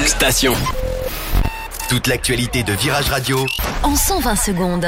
Station. Toute l'actualité de Virage Radio en 120 secondes.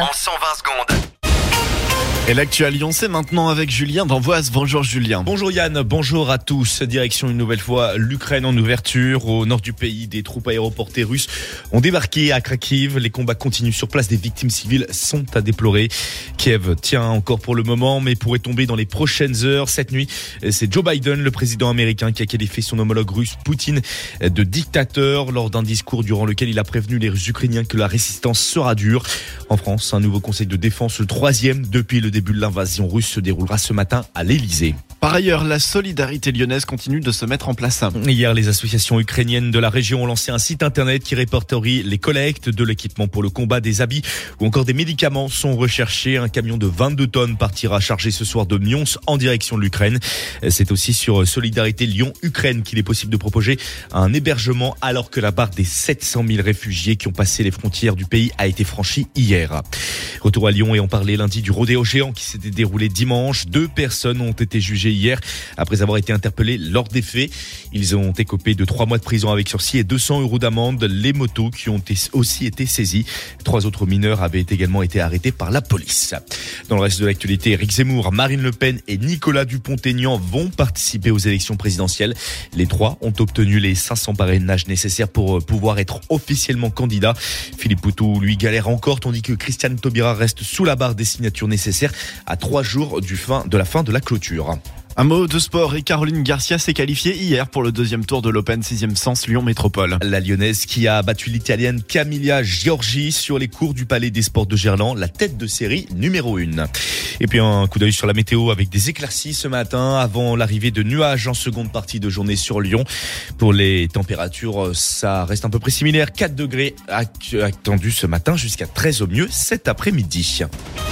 Et l'actu à Lyon, c'est maintenant avec Julien d'Amboise. Bonjour Julien. Bonjour Yann, bonjour à tous. Direction une nouvelle fois l'Ukraine en ouverture. Au nord du pays, des troupes aéroportées russes ont débarqué à Kharkiv. Les combats continuent sur place, des victimes civiles sont à déplorer. Kiev tient encore pour le moment, mais pourrait tomber dans les prochaines heures. Cette nuit, c'est Joe Biden, le président américain, qui a qualifié son homologue russe Poutine de dictateur lors d'un discours durant lequel il a prévenu les Ukrainiens que la résistance sera dure. En France, un nouveau conseil de défense, le troisième depuis le début de l'invasion russe, se déroulera ce matin à l'Elysée. Par ailleurs, la solidarité lyonnaise continue de se mettre en place. Hier, les associations ukrainiennes de la région ont lancé un site internet qui répertorie les collectes de l'équipement pour le combat, des habits ou encore des médicaments sont recherchés. Un camion de 22 tonnes partira chargé ce soir de Nyons en direction de l'Ukraine. C'est aussi sur Solidarité Lyon-Ukraine qu'il est possible de proposer un hébergement alors que la barre des 700 000 réfugiés qui ont passé les frontières du pays a été franchie hier. Retour à Lyon et on parlait lundi du rodéo géant qui s'était déroulé dimanche. 2 personnes ont été jugées hier après avoir été interpellés lors des faits. Ils ont écopé de 3 mois de prison avec sursis et 200 € d'amende. Les motos qui ont aussi été saisies. 3 autres mineurs avaient également été arrêtés par la police. Dans le reste de l'actualité, Éric Zemmour, Marine Le Pen et Nicolas Dupont-Aignan vont participer aux élections présidentielles. Les 3 ont obtenu les 500 parrainages nécessaires pour pouvoir être officiellement candidat. Philippe Poutou, lui, galère encore, tandis que Christiane Taubira reste sous la barre des signatures nécessaires à 3 jours de la fin de la clôture. Un mot de sport et Caroline Garcia s'est qualifiée hier pour le deuxième tour de l'Open 6e Sens Lyon Métropole. La Lyonnaise qui a battu l'Italienne Camilla Giorgi sur les cours du Palais des Sports de Gerland, la tête de série numéro 1. Et puis un coup d'œil sur la météo avec des éclaircies ce matin avant l'arrivée de nuages en seconde partie de journée sur Lyon. Pour les températures, ça reste à peu près similaire. 4 degrés attendus ce matin jusqu'à 13 au mieux cet après-midi.